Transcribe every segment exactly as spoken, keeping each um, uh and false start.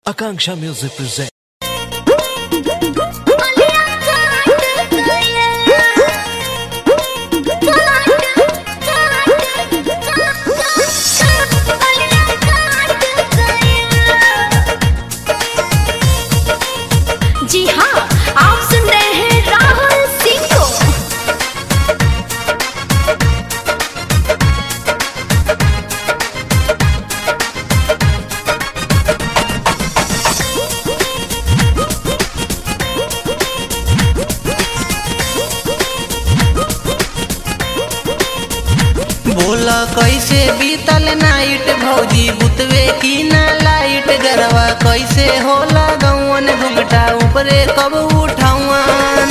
Akanksha Music presents. जी हाँ, आप सुन रहे हैं राहुल सिंह को। बोला कैसे बीतल नाइट भौजी बुतवे की ना लाइट गरवा कैसे होला गौन घुमटा ऊपरे कब उठावन।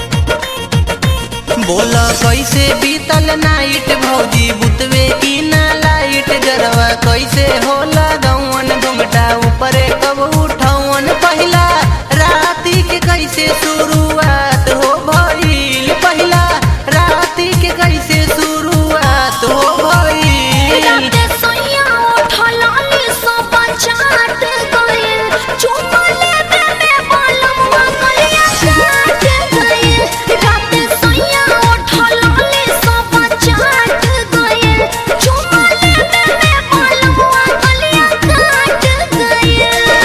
बोला कैसे बीतल नाइट भौजी बुतवे की ना लाइट गरवा कैसे होला गौन घुमटा ऊपरे कब उठावन। पहला राती के कैसे शुरुआत हो भइल, पहला राती के कैसे शुरुआत हो भइल। राते सोइया उठला लिसो बचात गइल, चुमा लेबे में बालमवा गलिया काट गइल। राते सोइया उठला लिसो बचात गइल, चुमा लेबे में बालमवा गलिया काट गइल।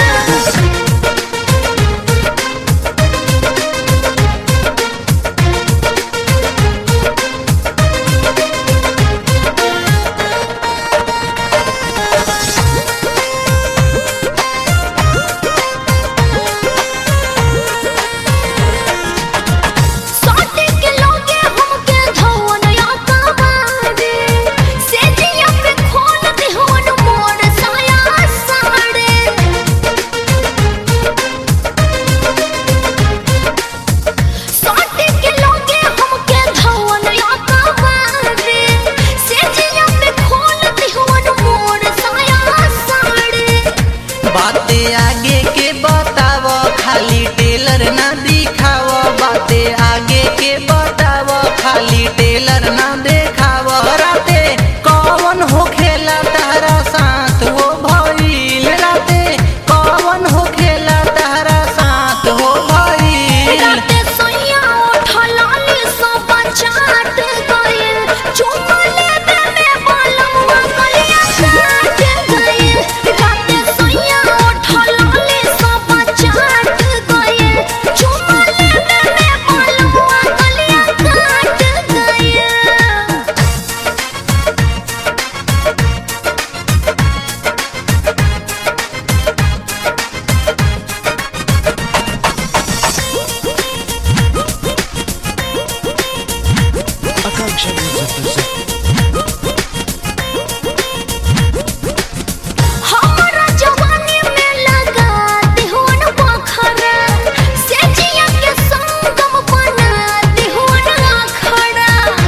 साथे के लोगे हमके धवन या काबारे, सेजिया पे खोल दिहवन मोर साया साड़े। साथे के लोगे हमके धवन या काबारे, सेजिया पे खोल दिहवन मोर साया साड़े। बातें आगे के बताव खाली टेलर ना दिखाव, बातें आगे के बताव खाली टेलर ना देखाव। राते कौन हो खेला तारा साथ हो भइल, राते कौन हो खेला तारा साथ हो भइल। राते सोइया उठला लिसो बचात गइल, चुमा लेबे में बालमवा गलिया काट गइल। राते सोइया उठला लिसो बचात गइल, चुमा लेबे में बालमवा गलिया काट गइल। Akanksha Music presents. हमरा जवानी में लगा दिहवन पोखरा, सेजिया के संगम बना दिहवन अखड़ा।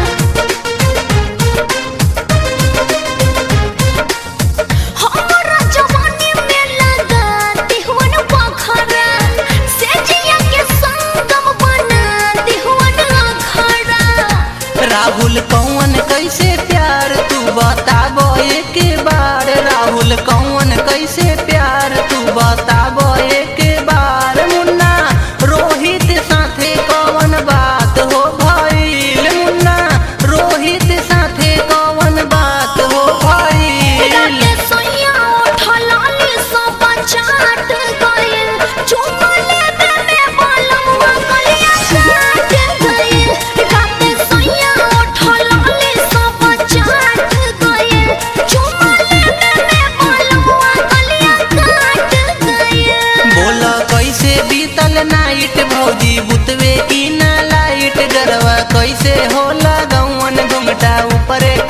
हमरा जवानी में लगा दिहवन पोखरा, सेजिया के संगम बना दिहवन अखड़ा। राहुल कौन कैसे प्यार तू बताबो एक बार, राहुल कौन कैसे प्यार तू बताबो एक बार। मुन्ना रोहित साथे कौन बात हो भइल, मुन्ना रोहित साथे कौन बात हो भइल। राते सोइया उठला लिसो बचात गइल, चुमा लेबे में बालमवा गलिया काट गइल। राते सोइया उठला लिसो बचात गइल, चुमा लेबे में बालमवा गलिया काट गइल। बोला कैसे बीतल नाइट भौजी बुतवे की ना लाइट गरवा कैसे होला गौन घुमटा ऊपरे